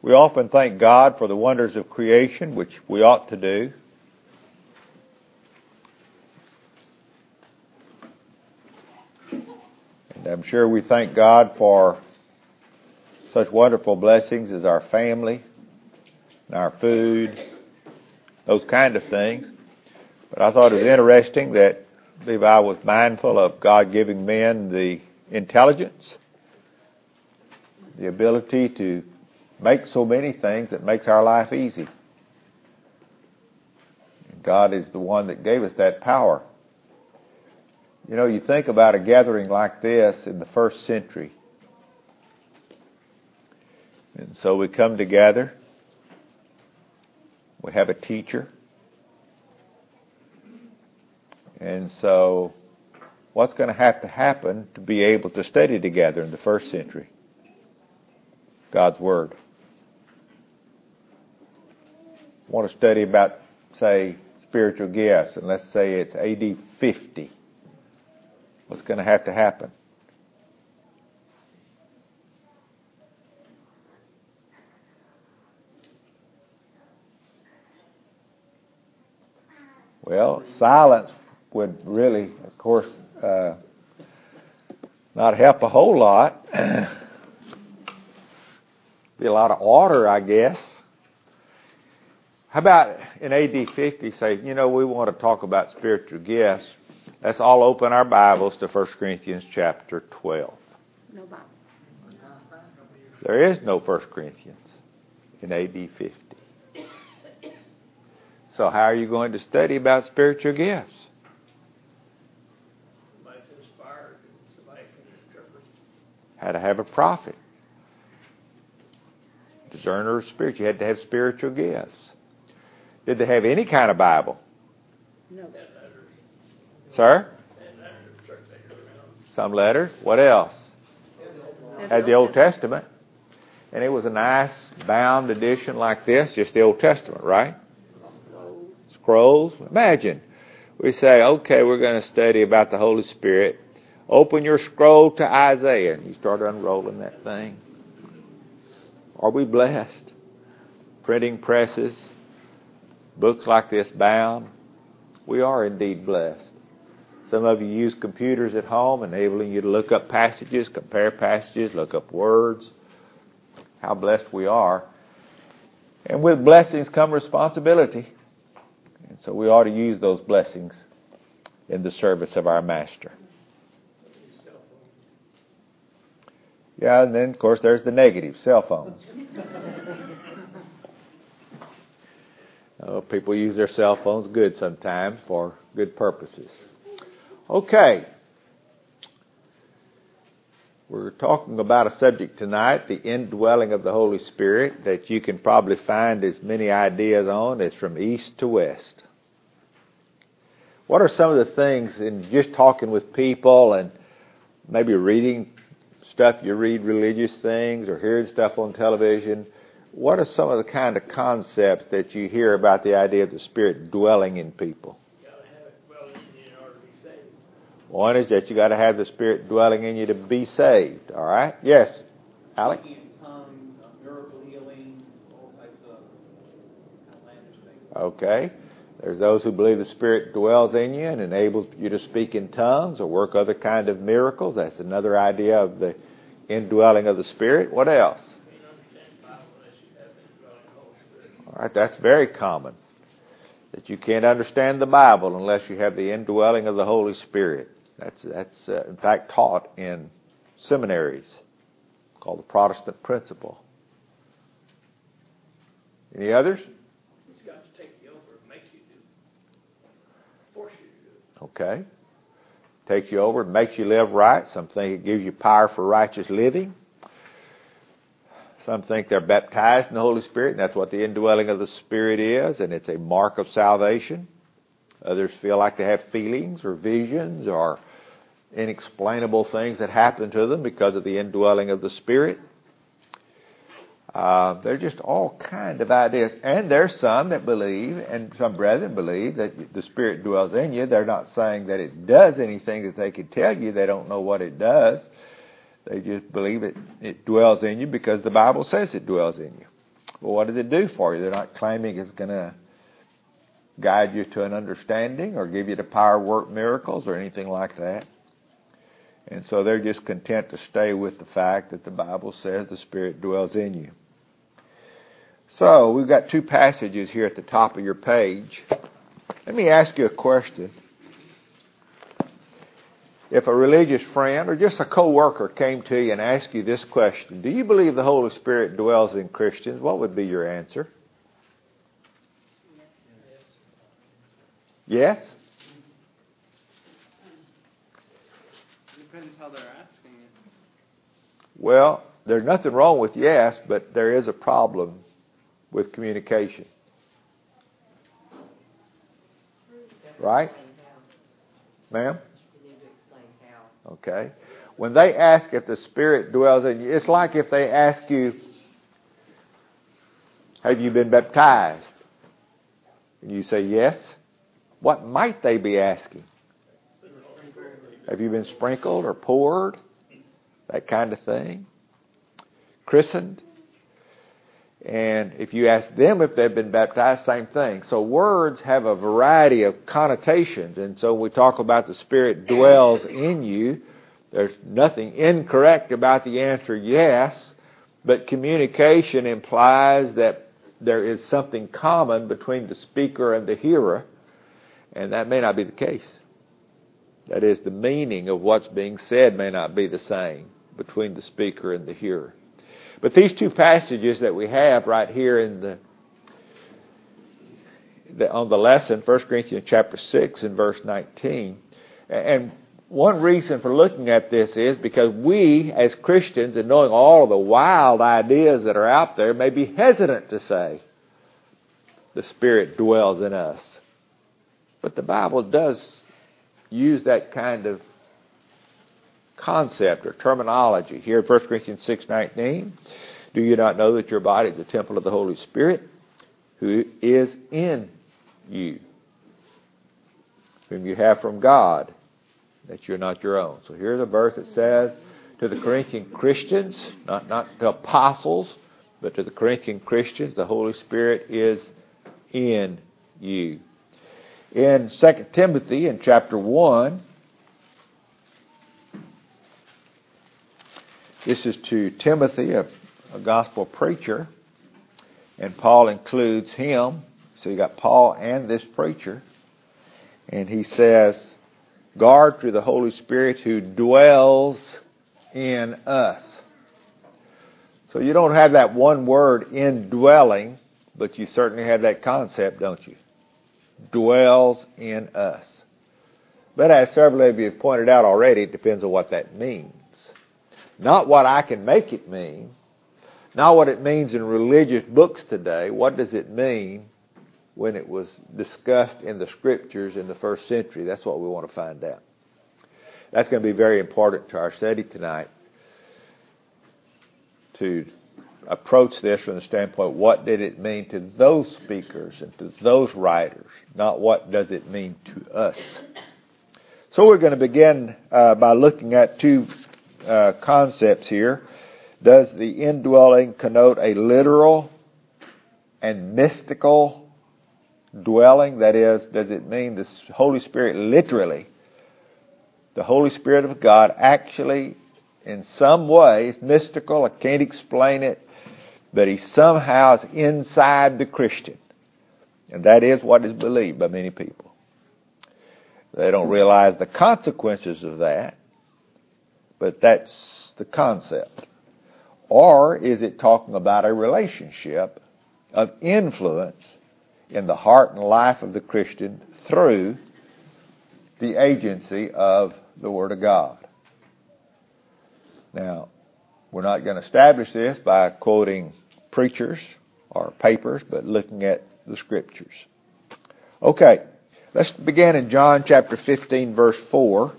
We often thank God for the wonders of creation, which we ought to do. And I'm sure we thank God for such wonderful blessings as our family and our food, those kind of things. But I thought it was interesting that Levi was mindful of God giving men the intelligence, the ability to make so many things that makes our life easy. God is the one that gave us that power. You know, you think about a gathering like this in the first century. And so we come together. We have a teacher. And so what's going to happen to be able to study together in the first century? God's Word. I want to study about, say, spiritual gifts, and let's say it's AD 50. What's going to happen? Well, silence would really, of course, not help a whole lot. Be a lot of order, I guess. How about in AD 50 say, we want to talk about spiritual gifts. Let's all open our Bibles to 1 Corinthians chapter 12. No Bible. There is no 1 Corinthians in AD 50. So how are you going to study about spiritual gifts? Somebody's inspired and somebody can interpret. Had to have a prophet. Discerner of spirits. You had to have spiritual gifts. Did they have any kind of Bible? No. Sir? Some letters. What else? Had the Old Testament. And it was a nice bound edition like this, just the Old Testament, right? Scrolls. Imagine. We say, okay, we're going to study about the Holy Spirit. Open your scroll to Isaiah. And you start unrolling that thing. Are we blessed? Printing presses, books like this bound. We are indeed blessed. Some of you use computers at home, enabling you to look up passages, compare passages, look up words. How blessed we are. And with blessings come responsibility. And so we ought to use those blessings in the service of our Master. Yeah, and then, of course, there's the negative, cell phones. People use their cell phones good sometimes for good purposes. Okay. We're talking about a subject tonight, the indwelling of the Holy Spirit, that you can probably find as many ideas on as from east to west. What are some of the things in just talking with people and maybe reading stuff you read, religious things, or hearing stuff on television? What are some of the kind of concepts that you hear about the idea of the Spirit dwelling in people? You got to have it dwelling in you in order to be saved. One is that you got to have the Spirit dwelling in you to be saved. All right? Yes, Alex? Speaking in tongues, miracle healings, all types of outlandish things. Okay. There's those who believe the Spirit dwells in you and enables you to speak in tongues or work other kind of miracles. That's another idea of the indwelling of the Spirit. What else? All right, that's very common. That you can't understand the Bible unless you have the indwelling of the Holy Spirit. That's in fact taught in seminaries, called the Protestant principle. Any others? He's got to take you over and make you do it. Force you to do it. Okay. Takes you over and makes you live right. Some think it gives you power for righteous living. Some think they're baptized in the Holy Spirit, and that's what the indwelling of the Spirit is, and it's a mark of salvation. Others feel like they have feelings or visions or inexplainable things that happen to them because of the indwelling of the Spirit. There's just all kind of ideas. And there's some that believe, and some brethren believe, that the Spirit dwells in you. They're not saying that it does anything that they can tell you. They don't know what it does. They just believe it dwells in you because the Bible says it dwells in you. Well, what does it do for you? They're not claiming it's going to guide you to an understanding or give you the power to work miracles or anything like that. And so they're just content to stay with the fact that the Bible says the Spirit dwells in you. So we've got two passages here at the top of your page. Let me ask you a question. If a religious friend or just a co-worker came to you and asked you this question, do you believe the Holy Spirit dwells in Christians? What would be your answer? Yes? Depends how they're asking it. Well, there's nothing wrong with yes, but there is a problem with communication. Right? Ma'am? Okay. When they ask if the Spirit dwells in you, it's like if they ask you, have you been baptized? And you say yes. What might they be asking? Have you been sprinkled or poured? That kind of thing. Christened. And if you ask them if they've been baptized, same thing. So words have a variety of connotations. And so when we talk about the Spirit dwells in you, there's nothing incorrect about the answer yes, but communication implies that there is something common between the speaker and the hearer, and that may not be the case. That is, the meaning of what's being said may not be the same between the speaker and the hearer. But these two passages that we have right here in on the lesson, 1 Corinthians chapter 6 and verse 19, and one reason for looking at this is because we, as Christians, and knowing all of the wild ideas that are out there, may be hesitant to say the Spirit dwells in us. But the Bible does use that kind of concept or terminology. Here in 1 Corinthians 6:19, do you not know that your body is a temple of the Holy Spirit who is in you, whom you have from God, that you're not your own? So here's a verse that says to the Corinthian Christians, not to apostles, but to the Corinthian Christians, the Holy Spirit is in you. In 2 Timothy in chapter 1, this is to Timothy, a gospel preacher, and Paul includes him. So you got Paul and this preacher. And he says, guard through the Holy Spirit who dwells in us. So you don't have that one word, indwelling, but you certainly have that concept, don't you? Dwells in us. But as several of you have pointed out already, it depends on what that means. Not what I can make it mean. Not what it means in religious books today. What does it mean when it was discussed in the Scriptures in the first century? That's what we want to find out. That's going to be very important to our study tonight, to approach this from the standpoint, what did it mean to those speakers and to those writers, not what does it mean to us. So we're going to begin by looking at two concepts here. Does the indwelling connote a literal and mystical dwelling? That is, does it mean the Holy Spirit literally, the Holy Spirit of God actually in some way, it's mystical, I can't explain it, but he somehow is inside the Christian. And that is what is believed by many people. They don't realize the consequences of that, but that's the concept. Or is it talking about a relationship of influence in the heart and life of the Christian through the agency of the Word of God? Now, we're not going to establish this by quoting preachers or papers, but looking at the Scriptures. Okay, let's begin in John chapter 15, verse 4.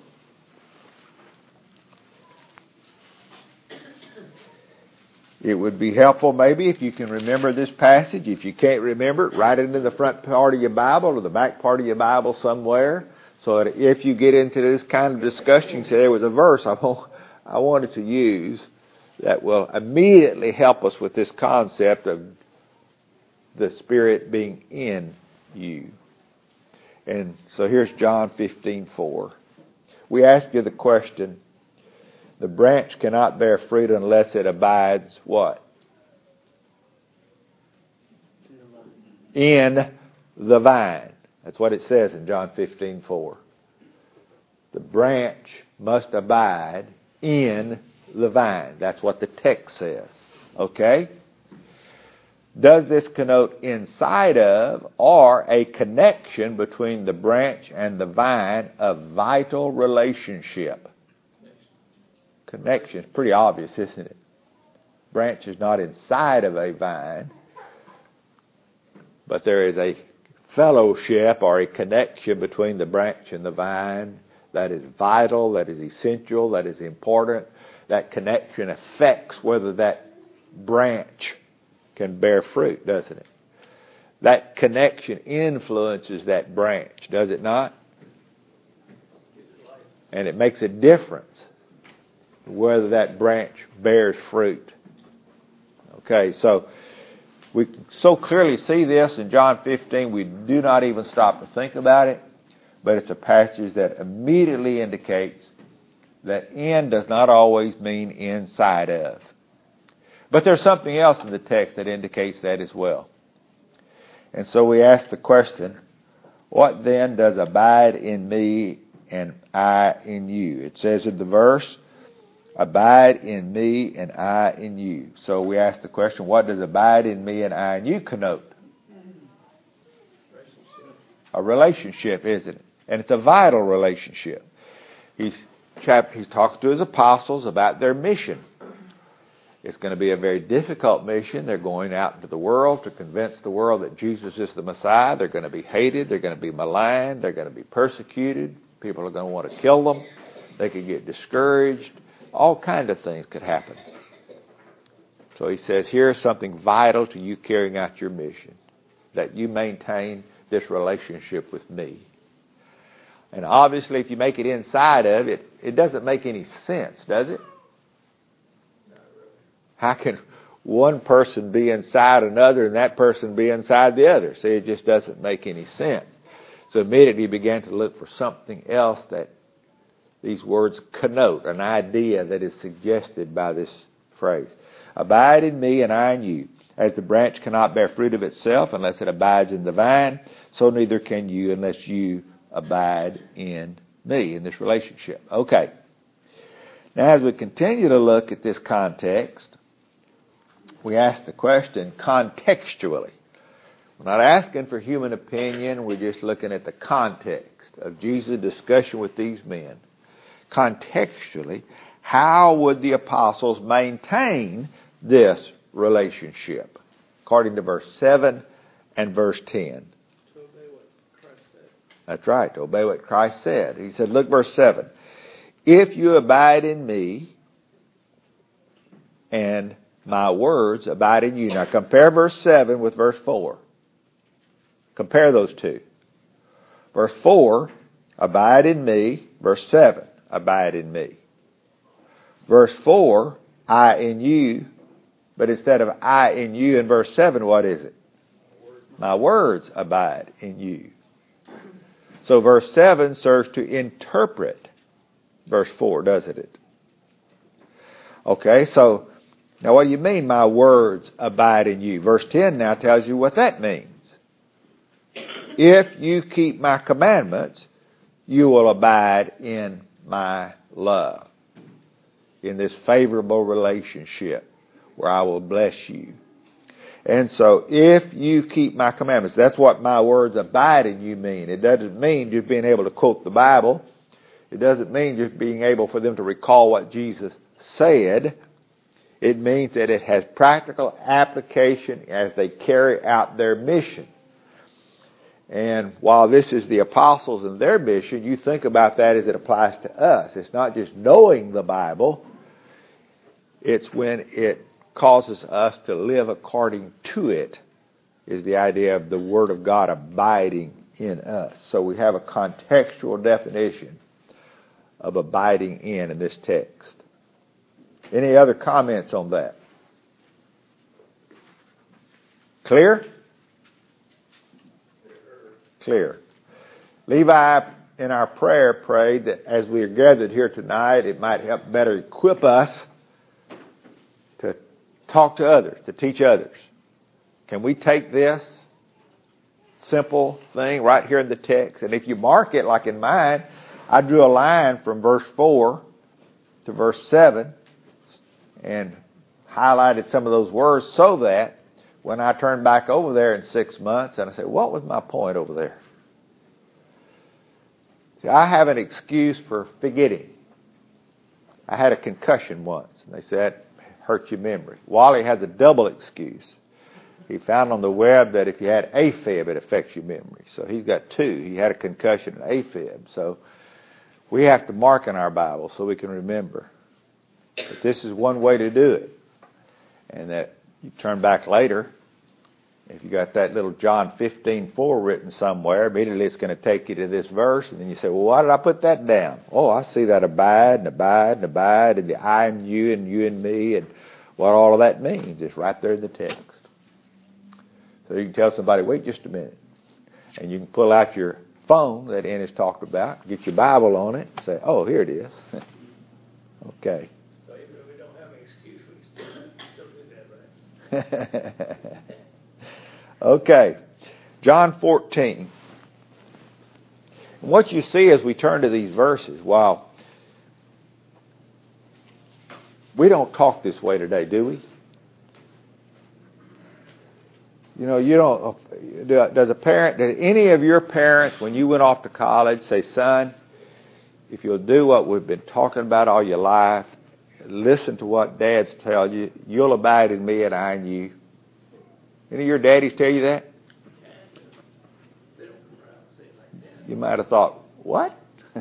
It would be helpful maybe if you can remember this passage. If you can't remember it, write it in the front part of your Bible or the back part of your Bible somewhere, so that if you get into this kind of discussion, you say there was a verse I wanted to use that will immediately help us with this concept of the Spirit being in you. And so here's John 15:4. We ask you the question, the branch cannot bear fruit unless it abides what? In the vine. That's what it says in John 15:4. The branch must abide in the vine. That's what the text says. Okay? Does this connote inside of or a connection between the branch and the vine, a vital relationship? Connection is pretty obvious, isn't it? Branch is not inside of a vine, but there is a fellowship or a connection between the branch and the vine that is vital, that is essential, that is important. That connection affects whether that branch can bear fruit, doesn't it? That connection influences that branch, does it not? And it makes a difference whether that branch bears fruit. Okay, so we so clearly see this in John 15, we do not even stop to think about it, but it's a passage that immediately indicates that in does not always mean inside of. But there's something else in the text that indicates that as well. And so we ask the question, what then does abide in me and I in you? It says in the verse, abide in me and I in you. So we ask the question, what does abide in me and I in you connote? A relationship, isn't it? And it's a vital relationship. He's talking to his apostles about their mission. It's going to be a very difficult mission. They're going out into the world to convince the world that Jesus is the Messiah. They're going to be hated. They're going to be maligned. They're going to be persecuted. People are going to want to kill them. They could get discouraged. All kinds of things could happen. So he says, here's something vital to you carrying out your mission, that you maintain this relationship with me. And obviously, if you make it inside of it, it doesn't make any sense, does it? How can one person be inside another and that person be inside the other? See, it just doesn't make any sense. So immediately he began to look for something else that these words connote, an idea that is suggested by this phrase. Abide in me and I in you. As the branch cannot bear fruit of itself unless it abides in the vine, so neither can you unless you abide in me, in this relationship. Okay. Now as we continue to look at this context, we ask the question contextually. We're not asking for human opinion, we're just looking at the context of Jesus' discussion with these men. Contextually, how would the apostles maintain this relationship? According to verse 7 and verse 10. To obey what Christ said. That's right, to obey what Christ said. He said, look, verse 7. If you abide in me and my words abide in you. Now compare verse 7 with verse 4. Compare those two. Verse 4, abide in me. Verse 7, abide in me. Verse 4, I in you. But instead of I in you in verse 7, what is it? My words abide in you. So verse 7 serves to interpret verse 4, doesn't it? Okay, so now what do you mean my words abide in you? Verse 10 now tells you what that means. If you keep my commandments, you will abide in my love. In this favorable relationship where I will bless you. And so if you keep my commandments, that's what my words abide in you mean. It doesn't mean just being able to quote the Bible. It doesn't mean just being able for them to recall what Jesus said. It means that it has practical application as they carry out their mission. And while this is the apostles and their mission, you think about that as it applies to us. It's not just knowing the Bible. It's when it causes us to live according to it, is the idea of the Word of God abiding in us. So we have a contextual definition of abiding in this text. Any other comments on that? Clear? clear. Levi, in our prayer, prayed that as we are gathered here tonight, it might help better equip us to talk to others, to teach others. Can we take this simple thing right here in the text? And if you mark it like in mine, I drew a line from verse 4 to verse 7 and highlighted some of those words so that when I turn back over there in 6 months and I say, what was my point over there? See, I have an excuse for forgetting. I had a concussion once, and they said, hurt your memory. Wally has a double excuse. He found on the web that if you had AFib, it affects your memory. So he's got two. He had a concussion and AFib. So we have to mark in our Bible so we can remember. But this is one way to do it. And that you turn back later, if you got that little John 15:4 written somewhere, immediately it's going to take you to this verse. And then you say, well, why did I put that down? Oh, I see that abide and abide and abide and the I and you and me and what all of that means. It's right there in the text. So you can tell somebody, wait just a minute. And you can pull out your phone that Ennis talked about, get your Bible on it, and say, oh, here it is. Okay. So even if we don't have an excuse, we still do that, right? Okay. John 14. And what you see as we turn to these verses, wow, we don't talk this way today, do we? You know, you don't. Does any of your parents, when you went off to college, say, son, if you'll do what we've been talking about all your life, listen to what dads tell you, you'll abide in me and I in you? Any of your daddies tell you that? You might have thought, what?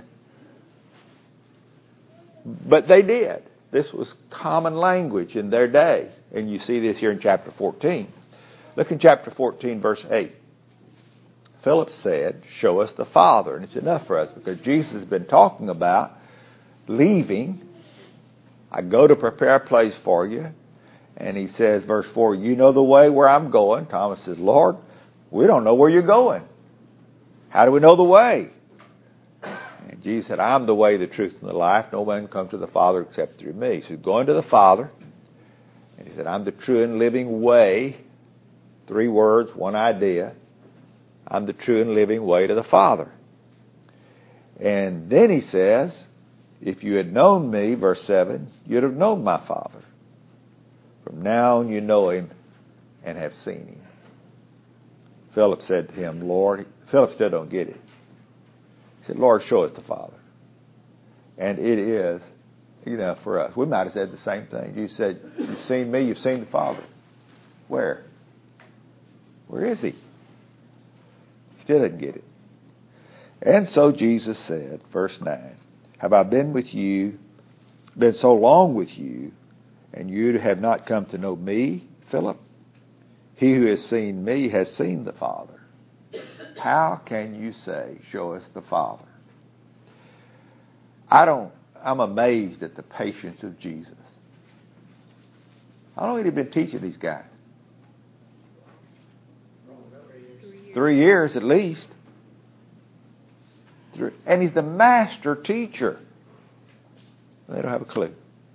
But they did. This was common language in their day. And you see this here in chapter 14. Look in chapter 14, verse 8. Philip said, show us the Father. And it's enough for us because Jesus has been talking about leaving. I go to prepare a place for you. And he says, verse 4, you know the way where I'm going. Thomas says, Lord, we don't know where you're going. How do we know the way? And Jesus said, I'm the way, the truth, and the life. No one comes to the Father except through me. So he's going to the Father. And he said, I'm the true and living way. 3 words, one idea. I'm the true and living way to the Father. And then he says, if you had known me, verse 7, you'd have known my Father. From now on you know him and have seen him. Philip said to him, Lord, Philip still don't get it. He said, Lord, show us the Father. And it is enough for us. We might have said the same thing. You said, you've seen me, you've seen the Father. Where? Where is he? Still didn't get it. And so Jesus said, verse 9, have I been so long with you, and you have not come to know me, Philip? He who has seen me has seen the Father. How can you say, show us the Father? I'm amazed at the patience of Jesus. How long had he been teaching these guys? 3 years at least. And he's the master teacher. They don't have a clue.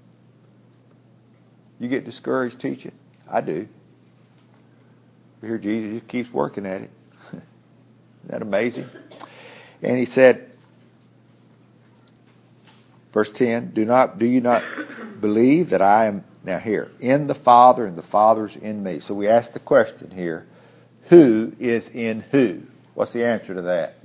You get discouraged teaching? I do. Here Jesus just keeps working at it. Isn't that amazing? And he said, verse 10, do you not believe that I am, now here, in the Father and the Father's in me? So we ask the question here, who is in who? What's the answer to that?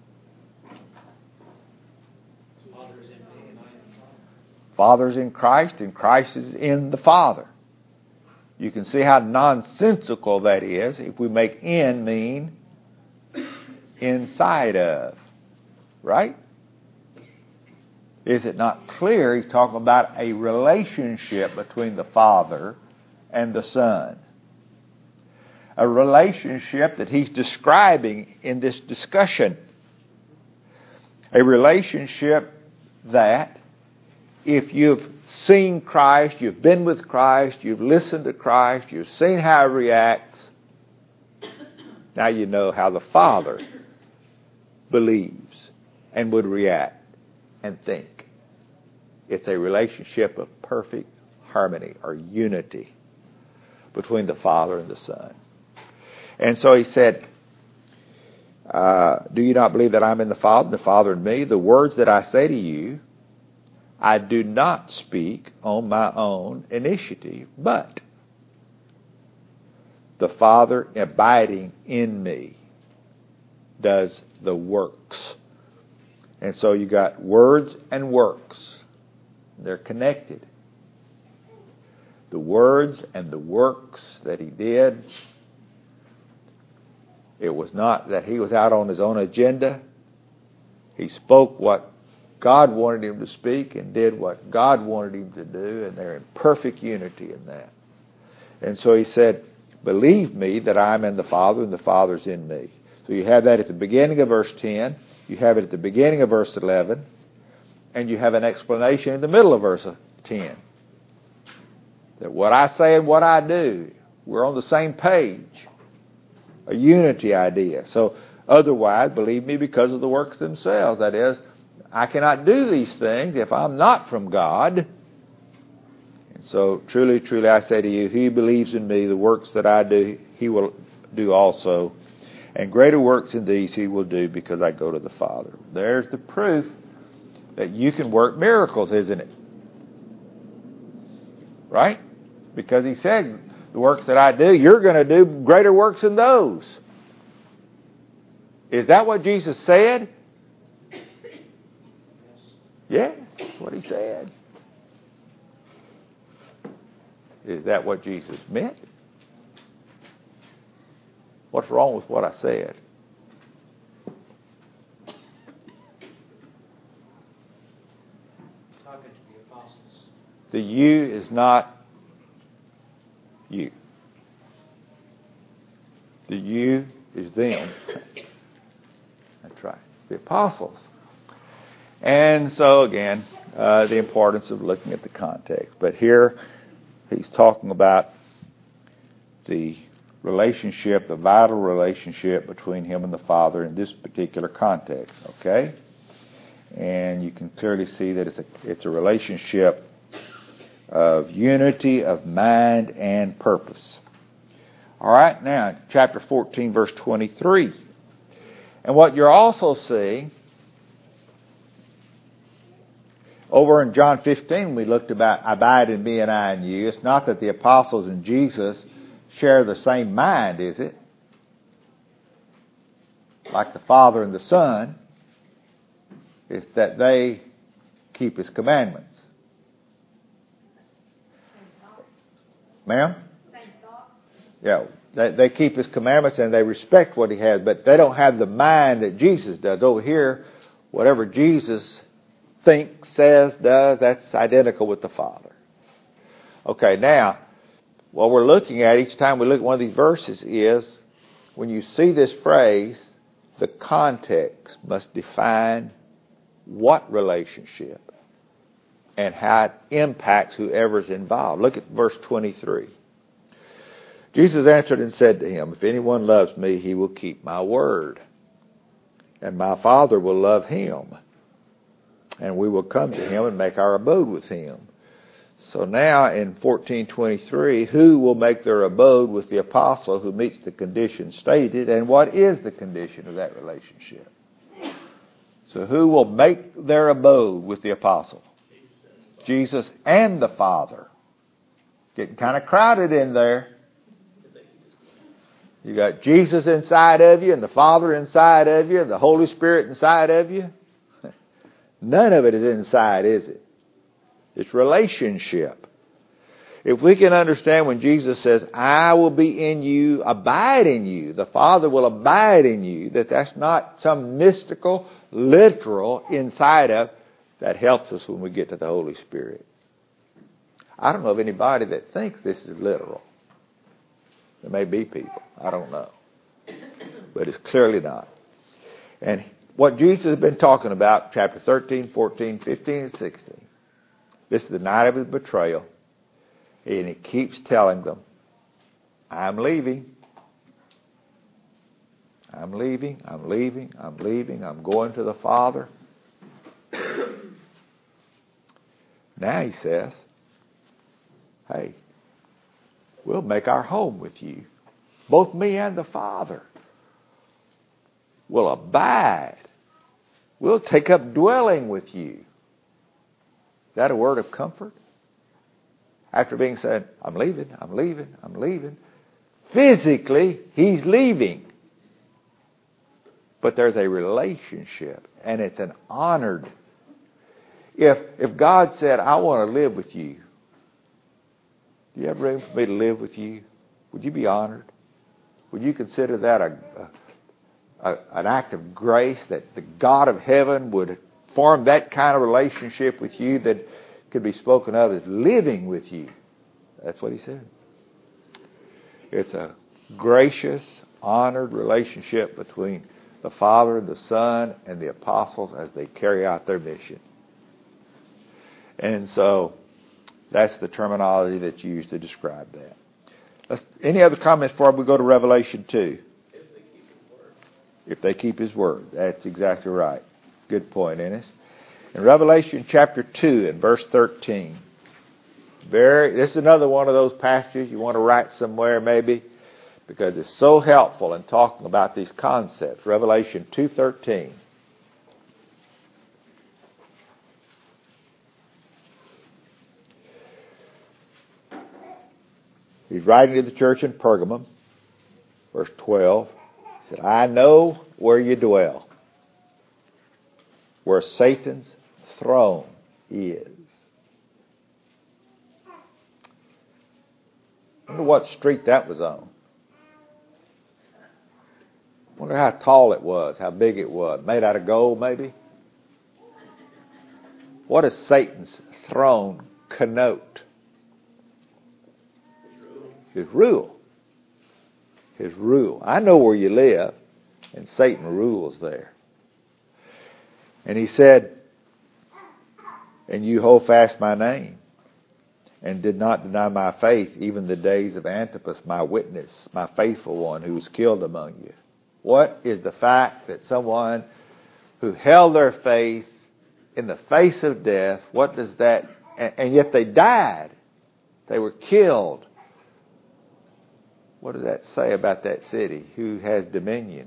Father's in Christ and Christ is in the Father. You can see how nonsensical that is if we make in mean inside of. Right? Is it not clear he's talking about a relationship between the Father and the Son? A relationship that he's describing in this discussion. A relationship that if you've seen Christ, you've been with Christ, you've listened to Christ, you've seen how he reacts, now you know how the Father believes and would react and think. It's a relationship of perfect harmony or unity between the Father and the Son. And so he said, do you not believe that I'm in the Father, and the Father in me? The words that I say to you, I do not speak on my own initiative, but the Father abiding in me does the works. And so you got words and works. They're connected. The words and the works that he did, it was not that he was out on his own agenda. He spoke what God wanted him to speak and did what God wanted him to do, and they're in perfect unity in that. And so he said, believe me that I'm in the Father and the Father's in me. So you have that at the beginning of verse 10, you have it at the beginning of verse 11, and you have an explanation in the middle of verse 10. That what I say and what I do, we're on the same page. A unity idea. So otherwise, believe me, because of the works themselves. That is, I cannot do these things if I'm not from God. And so truly, truly, I say to you, he who believes in me, the works that I do, he will do also. And greater works than these he will do, because I go to the Father. There's the proof that you can work miracles, isn't it? Right? Because he said, the works that I do, you're going to do greater works than those. Is that what Jesus said? Yes, that's what he said. Is that what Jesus meant? What's wrong with what I said? Talking to the apostles. The you is not you. The you is them. That's right. It's the apostles. And so again, the importance of looking at the context. But here he's talking about the relationship, the vital relationship between him and the Father in this particular context. Okay? And you can clearly see that it's a relationship of unity of mind and purpose. All right, now, chapter 14, verse 23. And what you're also seeing, over in John 15, we looked about abide in me and I in you. It's not that the apostles and Jesus share the same mind, is it? Like the Father and the Son. It's that they keep His commandments. Ma'am? Yeah, they keep His commandments and they respect what He has, but they don't have the mind that Jesus does. Over here, whatever Jesus thinks, says, does, that's identical with the Father. Okay, now, what we're looking at each time we look at one of these verses is, when you see this phrase, the context must define what relationship and how it impacts whoever's involved. Look at verse 23. Jesus answered and said to him, if anyone loves me, he will keep my word, and my Father will love him, and we will come to him and make our abode with him. So now in 14:23, who will make their abode with the apostle who meets the condition stated, and what is the condition of that relationship? So who will make their abode with the apostle? Jesus and the Father. Getting kind of crowded in there. You got Jesus inside of you, and the Father inside of you, and the Holy Spirit inside of you. None of it is inside, is it? It's relationship. If we can understand when Jesus says, I will be in you, abide in you, the Father will abide in you, that's not some mystical, literal inside of, that helps us when we get to the Holy Spirit. I don't know of anybody that thinks this is literal. There may be people. I don't know. But it's clearly not. And what Jesus has been talking about, chapter 13, 14, 15, and 16. This is the night of his betrayal. And he keeps telling them, I'm leaving. I'm leaving, I'm leaving, I'm leaving, I'm going to the Father. Now he says, hey, we'll make our home with you. Both me and the Father will abide. We'll take up dwelling with you. Is that a word of comfort? After being said, I'm leaving, I'm leaving, I'm leaving. Physically, he's leaving. But there's a relationship, and it's an honored. If God said, I want to live with you, do you have room for me to live with you? Would you be honored? Would you consider that an act of grace, that the God of heaven would form that kind of relationship with you that could be spoken of as living with you? That's what he said. It's a gracious, honored relationship between the Father, the Son, and the apostles as they carry out their mission. And so that's the terminology that's used to describe that. Any other comments before we go to Revelation 2? If they keep His word. That's exactly right. Good point, Ennis. In Revelation chapter 2 and verse 13, this is another one of those passages you want to write somewhere maybe, because it's so helpful in talking about these concepts. Revelation 2:13. He's writing to the church in Pergamum, verse 12. He said, I know where you dwell, where Satan's throne is. I wonder what street that was on. I wonder how tall it was, how big it was. Made out of gold, maybe? What does Satan's throne connote? His rule. His rule. I know where you live, and Satan rules there. And he said, and you hold fast my name, and did not deny my faith, even the days of Antipas, my witness, my faithful one, who was killed among you. What is the fact that someone who held their faith in the face of death, what does that, and yet they died, they were killed. What does that say about that city? Who has dominion?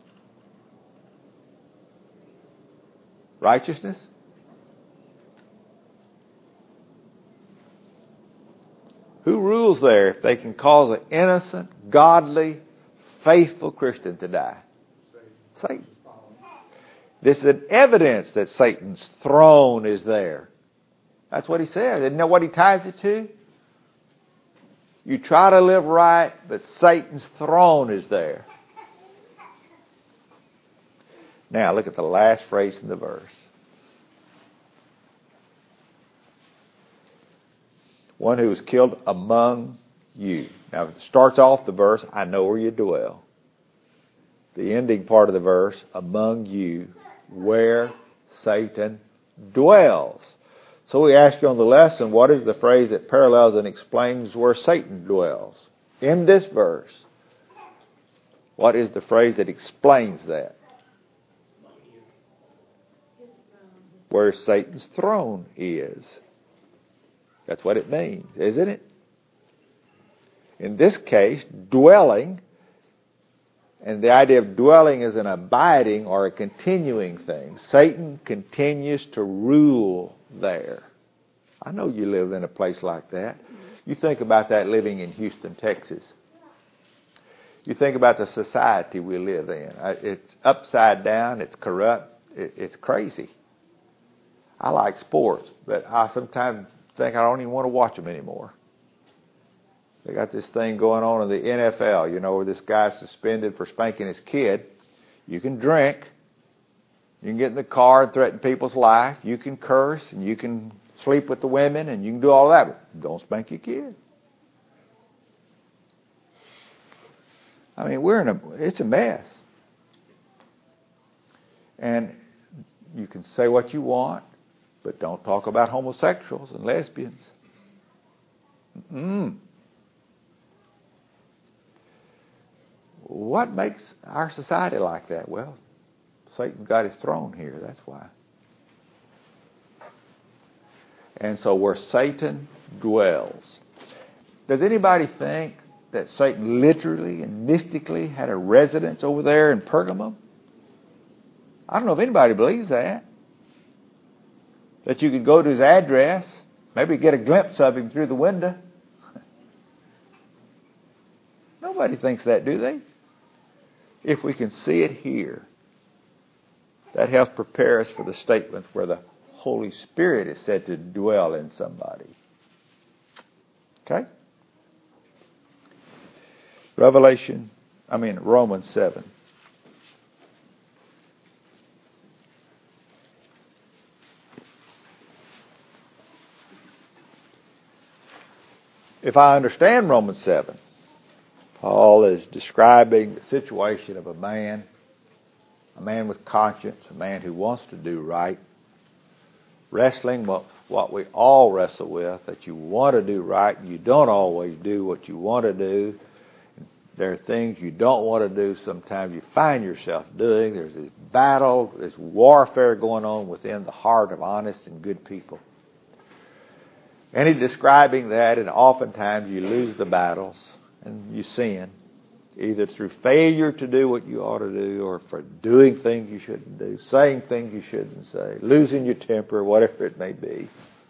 Righteousness? Who rules there if they can cause an innocent, godly, faithful Christian to die? Satan. This is an evidence that Satan's throne is there. That's what he says. Isn't that what he ties it to? You try to live right, but Satan's throne is there. Now look at the last phrase in the verse. One who was killed among you. Now it starts off the verse, I know where you dwell. The ending part of the verse, among you, where Satan dwells. So we ask you on the lesson, what is the phrase that parallels and explains where Satan dwells? In this verse, what is the phrase that explains that? Where Satan's throne is. That's what it means, isn't it? In this case, dwelling, and the idea of dwelling is an abiding or a continuing thing. Satan continues to rule there. I know you live in a place like that. You think about that living in Houston, Texas. You think about the society we live in. It's upside down. It's corrupt. It's crazy. I like sports, but I sometimes think I don't even want to watch them anymore. They got this thing going on in the NFL, where this guy's suspended for spanking his kid. You can drink. You can get in the car and threaten people's life. You can curse, and you can sleep with the women, and you can do all that, but don't spank your kid. I mean, it's a mess. And you can say what you want, but don't talk about homosexuals and lesbians. what makes our society like that? Well, Satan's got his throne here. That's why. And so where Satan dwells. Does anybody think that Satan literally and mystically had a residence over there in Pergamum? I don't know if anybody believes that. That you could go to his address, maybe get a glimpse of him through the window. Nobody thinks that, do they? If we can see it here, that helps prepare us for the statement where the Holy Spirit is said to dwell in somebody. Okay? Romans 7. If I understand Romans 7, Paul is describing the situation of a man with conscience, a man who wants to do right, wrestling with what we all wrestle with, that you want to do right and you don't always do what you want to do. There are things you don't want to do sometimes you find yourself doing. There's this battle, this warfare going on within the heart of honest and good people. And he's describing that, and oftentimes you lose the battles and you sin, either through failure to do what you ought to do or for doing things you shouldn't do, saying things you shouldn't say, losing your temper, whatever it may be.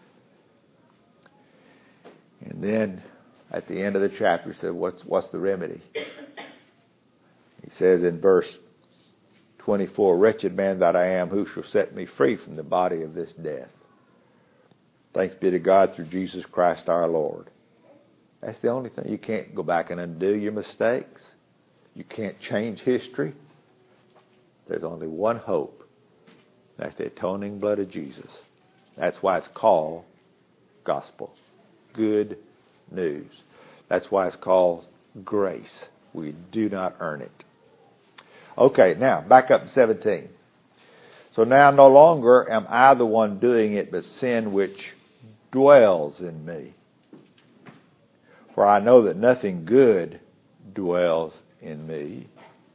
And then at the end of the chapter, he said, what's the remedy? He says in verse 24, "Wretched man that I am, who shall set me free from the body of this death? Thanks be to God through Jesus Christ our Lord." That's the only thing. You can't go back and undo your mistakes. You can't change history. There's only one hope. That's the atoning blood of Jesus. That's why it's called gospel. Good news. That's why it's called grace. We do not earn it. Okay, now back up to 17. "So now no longer am I the one doing it, but sin which dwells in me. For I know that nothing good dwells in me."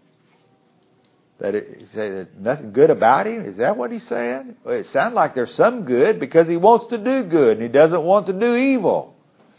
He said nothing good about him? Is that what he's saying? Well, it sounds like there's some good because he wants to do good and he doesn't want to do evil.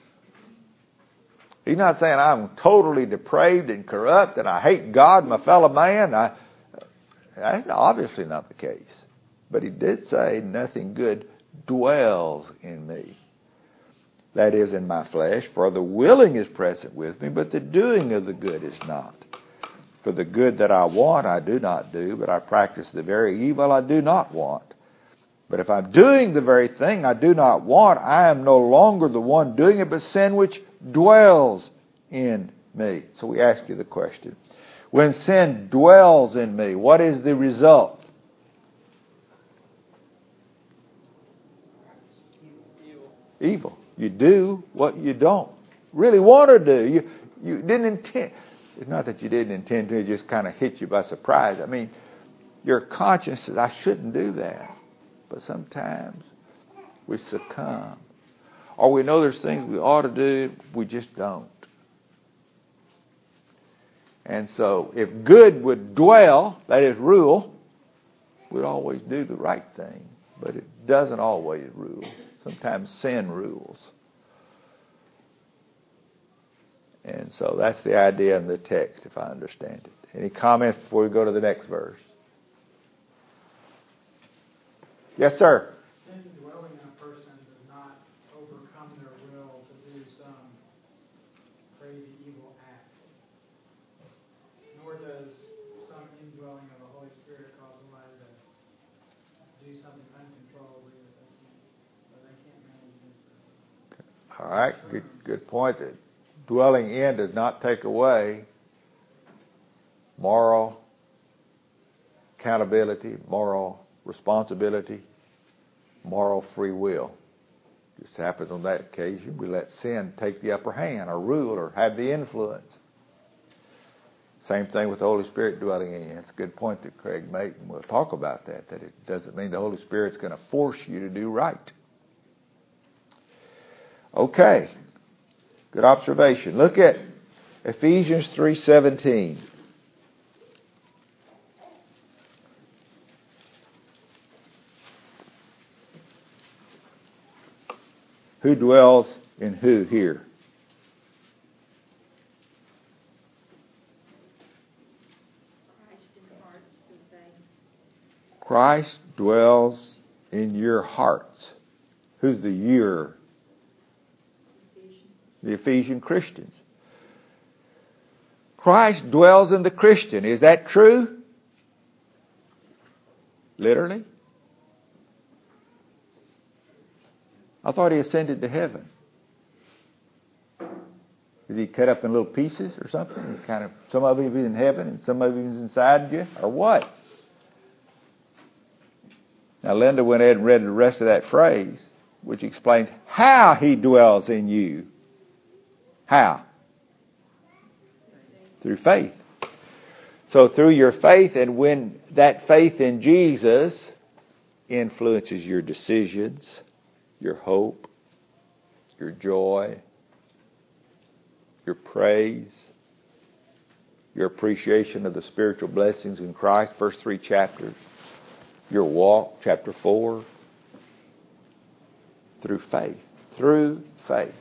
He's not saying I'm totally depraved and corrupt and I hate God and my fellow man. That's obviously not the case. But he did say nothing good dwells in me. That is, in my flesh. For the willing is present with me, but the doing of the good is not. For the good that I want, I do not do, but I practice the very evil I do not want. But if I'm doing the very thing I do not want, I am no longer the one doing it, but sin which dwells in me. So we ask you the question. When sin dwells in me, what is the result? Evil. You do what you don't really want to do. You didn't intend. It's not that you didn't intend to. It just kind of hit you by surprise. I mean, your conscience says, I shouldn't do that. But sometimes we succumb. Or we know there's things we ought to do, we just don't. And so if good would dwell, that is rule, we'd always do the right thing. But it doesn't always rule. Sometimes sin rules. And so that's the idea in the text, if I understand it. Any comments before we go to the next verse? Yes, sir. Sin dwelling in a person does not overcome their will to do some crazy evil act. Nor does some indwelling of the Holy Spirit cause somebody to do something uncontrollably that they can't manage against them. All right, good point. Dwelling in does not take away moral accountability, moral responsibility, moral free will. Just happens on that occasion we let sin take the upper hand or rule or have the influence. Same thing with the Holy Spirit dwelling in you. That's a good point that Craig made, and we'll talk about that it doesn't mean the Holy Spirit's going to force you to do right. Okay. Good observation. Look at Ephesians 3:17. Who dwells in who here? Christ in the hearts through faith. Christ dwells in your hearts. Who's the your? The Ephesian Christians. Christ dwells in the Christian. Is that true? Literally? I thought he ascended to heaven. Is he cut up in little pieces or something? Kind of, some of him is in heaven and some of him is inside you? Or what? Now Linda went ahead and read the rest of that phrase, which explains how he dwells in you. How? Through faith. So through your faith, and when that faith in Jesus influences your decisions, your hope, your joy, your praise, your appreciation of the spiritual blessings in Christ, first 3 chapters, your walk, chapter 4, through faith. Through faith.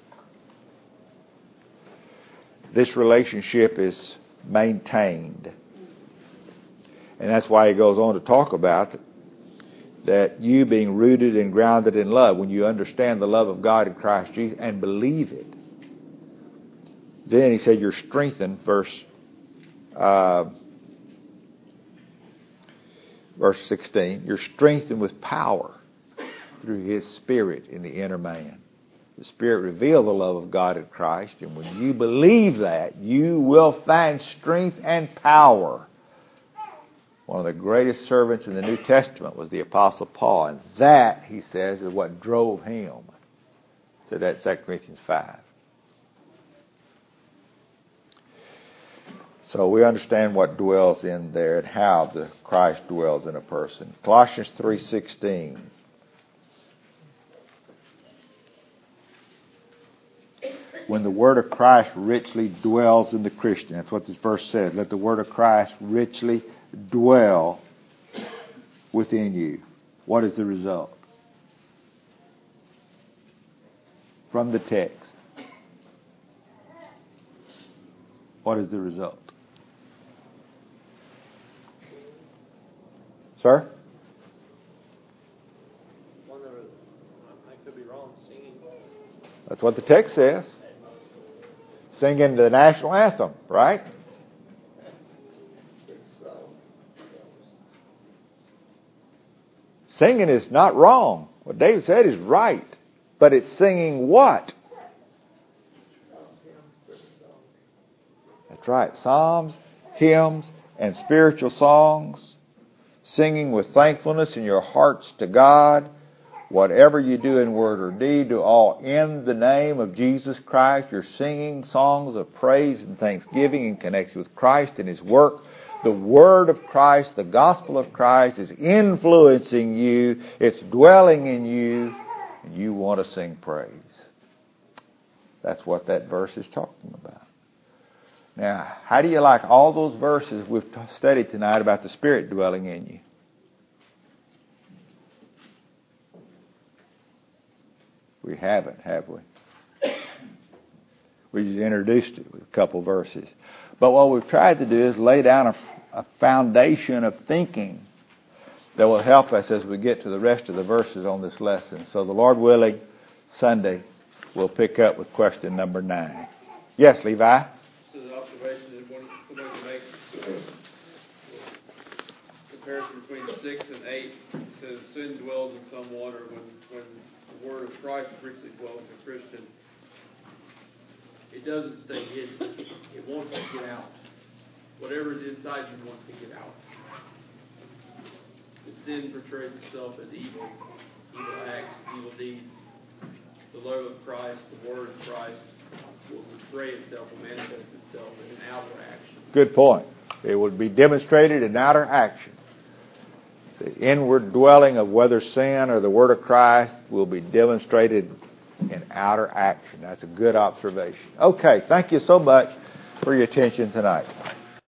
This relationship is maintained. And that's why he goes on to talk about that you being rooted and grounded in love. When you understand the love of God in Christ Jesus and believe it. Then he said you're strengthened, verse 16. You're strengthened with power through His Spirit in the inner man. The Spirit revealed the love of God in Christ, and when you believe that, you will find strength and power. One of the greatest servants in the New Testament was the Apostle Paul, and that, he says, is what drove him. So that's 2 Corinthians 5. So we understand what dwells in there and how the Christ dwells in a person. Colossians 3:16. When the Word of Christ richly dwells in the Christian. That's what this verse says. Let the Word of Christ richly dwell within you. What is the result? From the text. What is the result? Sir? I could be wrong. Singing. That's what the text says. Singing the national anthem, right? Singing is not wrong. What David said is right. But it's singing what? That's right. Psalms, hymns, and spiritual songs. Singing with thankfulness in your hearts to God. Whatever you do in word or deed, do all in the name of Jesus Christ. You're singing songs of praise and thanksgiving in connection with Christ and His work. The Word of Christ, the Gospel of Christ is influencing you. It's dwelling in you. And you want to sing praise. That's what that verse is talking about. Now, how do you like all those verses we've studied tonight about the Spirit dwelling in you? We haven't, have we? We just introduced it with a couple verses. But what we've tried to do is lay down a foundation of thinking that will help us as we get to the rest of the verses on this lesson. So the Lord willing, Sunday, we'll pick up with question number 9. Yes, Levi? So the observation is when somebody can make comparison between 6 and 8. It says sin dwells in someone, or when the word of Christ richly dwells in a Christian, it doesn't stay hidden. It wants to get out. Whatever is inside you wants to get out. The sin portrays itself as evil acts, evil deeds. The love of Christ, the word of Christ, will portray itself, will manifest itself in an outer action. Good point. It would be demonstrated in outer action. The inward dwelling of whether sin or the Word of Christ will be demonstrated in outer action. That's a good observation. Okay, thank you so much for your attention tonight.